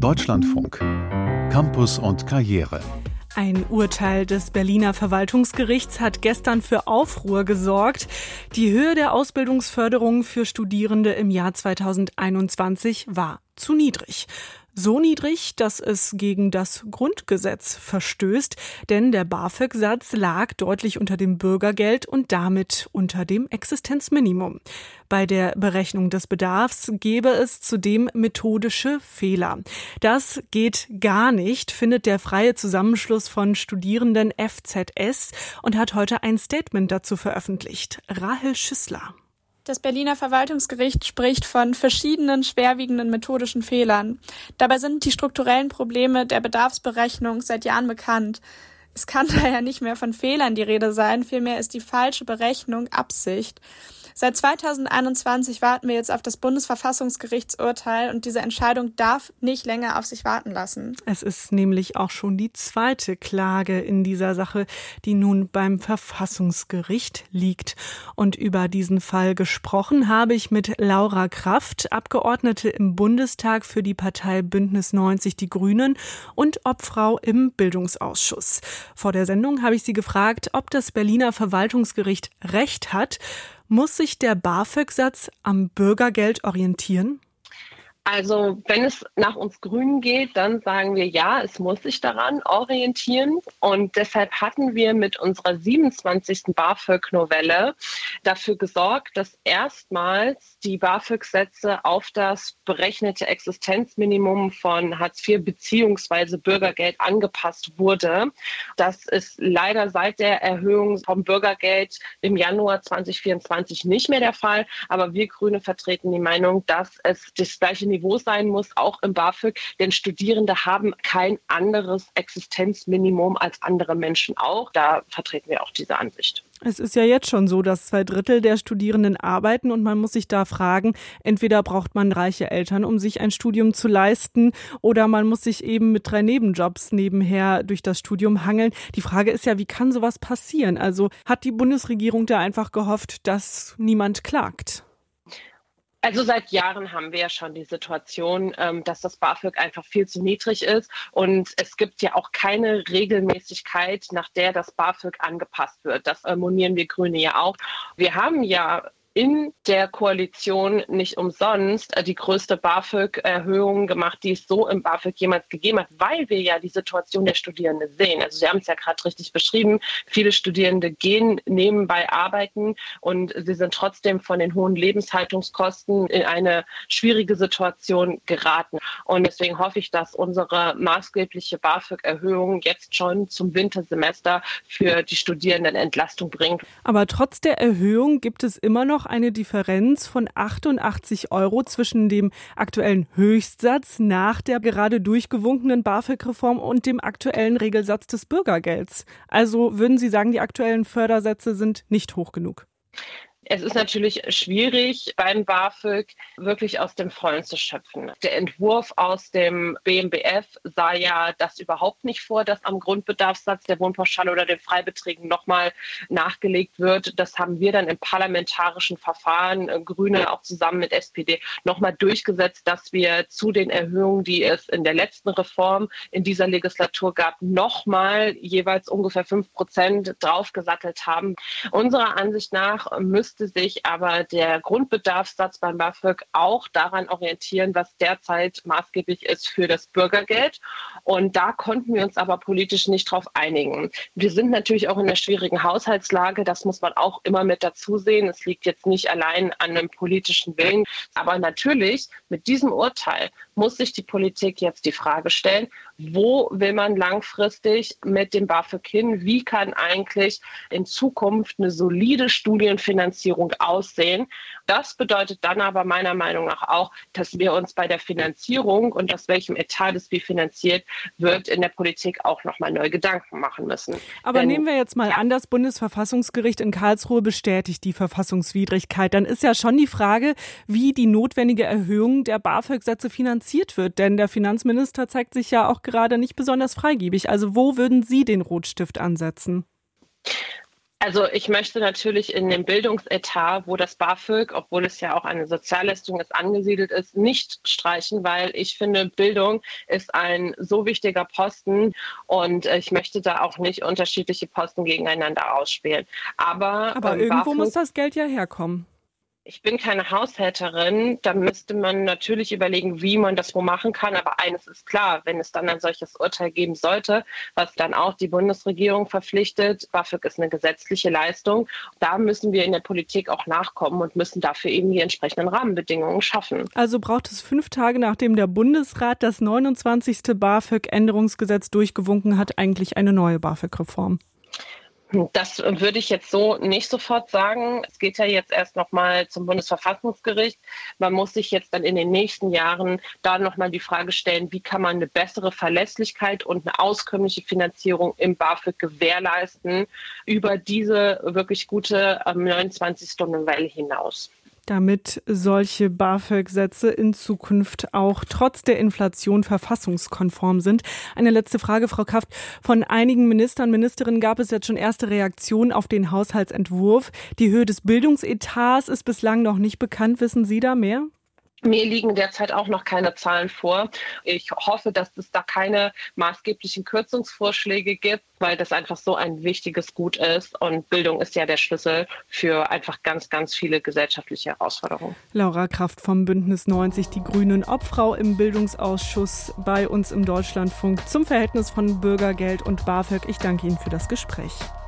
Deutschlandfunk. Campus und Karriere. Ein Urteil des Berliner Verwaltungsgerichts hat gestern für Aufruhr gesorgt. Die Höhe der Ausbildungsförderung für Studierende im Jahr 2021 war zu niedrig. So niedrig, dass es gegen das Grundgesetz verstößt, denn der BAföG-Satz lag deutlich unter dem Bürgergeld und damit unter dem Existenzminimum. Bei der Berechnung des Bedarfs gäbe es zudem methodische Fehler. Das geht gar nicht, findet der Freie Zusammenschluss von Studierenden FZS und hat heute ein Statement dazu veröffentlicht. Rahel Schüssler. Das Berliner Verwaltungsgericht spricht von verschiedenen schwerwiegenden methodischen Fehlern. Dabei sind die strukturellen Probleme der Bedarfsberechnung seit Jahren bekannt. Es kann daher nicht mehr von Fehlern die Rede sein, vielmehr ist die falsche Berechnung Absicht. Seit 2021 warten wir jetzt auf das Bundesverfassungsgerichtsurteil und diese Entscheidung darf nicht länger auf sich warten lassen. Es ist nämlich auch schon die zweite Klage in dieser Sache, die nun beim Verfassungsgericht liegt. Und über diesen Fall gesprochen habe ich mit Laura Kraft, Abgeordnete im Bundestag für die Partei Bündnis 90 Die Grünen und Obfrau im Bildungsausschuss. Vor der Sendung habe ich sie gefragt, ob das Berliner Verwaltungsgericht Recht hat. Muss sich der BAföG-Satz am Bürgergeld orientieren? Also wenn es nach uns Grünen geht, dann sagen wir ja, es muss sich daran orientieren. Und deshalb hatten wir mit unserer 27. BAföG-Novelle dafür gesorgt, dass erstmals die BAföG-Sätze auf das berechnete Existenzminimum von Hartz IV bzw. Bürgergeld angepasst wurde. Das ist leider seit der Erhöhung vom Bürgergeld im Januar 2024 nicht mehr der Fall. Aber wir Grüne vertreten die Meinung, dass es das gleiche Niveau sein muss, auch im BAföG, denn Studierende haben kein anderes Existenzminimum als andere Menschen auch. Da vertreten wir auch diese Ansicht. Es ist ja jetzt schon so, dass 2/3 der Studierenden arbeiten und man muss sich da fragen, entweder braucht man reiche Eltern, um sich ein Studium zu leisten, oder man muss sich eben mit 3 Nebenjobs nebenher durch das Studium hangeln. Die Frage ist ja, wie kann sowas passieren? Also hat die Bundesregierung da einfach gehofft, dass niemand klagt? Also seit Jahren haben wir ja schon die Situation, dass das BAföG einfach viel zu niedrig ist. Und es gibt ja auch keine Regelmäßigkeit, nach der das BAföG angepasst wird. Das monieren wir Grüne ja auch. Wir haben ja in der Koalition nicht umsonst die größte BAföG-Erhöhung gemacht, die es so im BAföG jemals gegeben hat, weil wir ja die Situation der Studierenden sehen. Also Sie haben es ja gerade richtig beschrieben, viele Studierende gehen nebenbei arbeiten und sie sind trotzdem von den hohen Lebenshaltungskosten in eine schwierige Situation geraten. Und deswegen hoffe ich, dass unsere maßgebliche BAföG-Erhöhung jetzt schon zum Wintersemester für die Studierenden Entlastung bringt. Aber trotz der Erhöhung gibt es immer noch eine Differenz von 88 € zwischen dem aktuellen Höchstsatz nach der gerade durchgewunkenen BAföG-Reform und dem aktuellen Regelsatz des Bürgergelds. Also würden Sie sagen, die aktuellen Fördersätze sind nicht hoch genug? Es ist natürlich schwierig, beim BAföG wirklich aus dem Vollen zu schöpfen. Der Entwurf aus dem BMBF sah ja das überhaupt nicht vor, dass am Grundbedarfssatz der Wohnpauschale oder den Freibeträgen nochmal nachgelegt wird. Das haben wir dann im parlamentarischen Verfahren, Grüne auch zusammen mit SPD, nochmal durchgesetzt, dass wir zu den Erhöhungen, die es in der letzten Reform in dieser Legislatur gab, nochmal jeweils ungefähr 5% draufgesattelt haben. Unserer Ansicht nach müsste sich aber der Grundbedarfssatz beim BAföG auch daran orientieren, was derzeit maßgeblich ist für das Bürgergeld. Und da konnten wir uns aber politisch nicht drauf einigen. Wir sind natürlich auch in einer schwierigen Haushaltslage. Das muss man auch immer mit dazu sehen. Es liegt jetzt nicht allein an einem politischen Willen. Aber natürlich, mit diesem Urteil muss sich die Politik jetzt die Frage stellen, wo will man langfristig mit dem BAföG hin? Wie kann eigentlich in Zukunft eine solide Studienfinanzierung aussehen? Das bedeutet dann aber meiner Meinung nach auch, dass wir uns bei der Finanzierung und aus welchem Etat das wie finanziert wird, in der Politik auch nochmal neu Gedanken machen müssen. Aber nehmen wir jetzt mal an, das Bundesverfassungsgericht in Karlsruhe bestätigt die Verfassungswidrigkeit. Dann ist ja schon die Frage, wie die notwendige Erhöhung der BAföG-Sätze finanziert wird. Denn der Finanzminister zeigt sich ja auch gerade nicht besonders freigebig. Also wo würden Sie den Rotstift ansetzen? Also ich möchte natürlich in dem Bildungsetat, wo das BAföG, obwohl es ja auch eine Sozialleistung ist, angesiedelt ist, nicht streichen, weil ich finde, Bildung ist ein so wichtiger Posten und ich möchte da auch nicht unterschiedliche Posten gegeneinander ausspielen. Aber irgendwo BAföG, muss das Geld ja herkommen. ich bin keine Haushälterin, da müsste man natürlich überlegen, wie man das wo machen kann. Aber eines ist klar, wenn es dann ein solches Urteil geben sollte, was dann auch die Bundesregierung verpflichtet, BAföG ist eine gesetzliche Leistung, da müssen wir in der Politik auch nachkommen und müssen dafür eben die entsprechenden Rahmenbedingungen schaffen. Also braucht es 5 Tage, nachdem der Bundesrat das 29. BAföG-Änderungsgesetz durchgewunken hat, eigentlich eine neue BAföG-Reform? Das würde ich jetzt so nicht sofort sagen. Es geht ja jetzt erst nochmal zum Bundesverfassungsgericht. Man muss sich jetzt dann in den nächsten Jahren da nochmal die Frage stellen, wie kann man eine bessere Verlässlichkeit und eine auskömmliche Finanzierung im BAföG gewährleisten über diese wirklich gute 29-Stunden-Welle hinaus. Damit solche BAföG-Sätze in Zukunft auch trotz der Inflation verfassungskonform sind. Eine letzte Frage, Frau Kraft. Von einigen Ministern, Ministerinnen gab es jetzt schon erste Reaktionen auf den Haushaltsentwurf. Die Höhe des Bildungsetats ist bislang noch nicht bekannt. Wissen Sie da mehr? Mir liegen derzeit auch noch keine Zahlen vor. Ich hoffe, dass es da keine maßgeblichen Kürzungsvorschläge gibt, weil das einfach so ein wichtiges Gut ist. Und Bildung ist ja der Schlüssel für einfach ganz, ganz viele gesellschaftliche Herausforderungen. Laura Kraft vom Bündnis 90 Die Grünen, Obfrau im Bildungsausschuss bei uns im Deutschlandfunk zum Verhältnis von Bürgergeld und BAföG. Ich danke Ihnen für das Gespräch.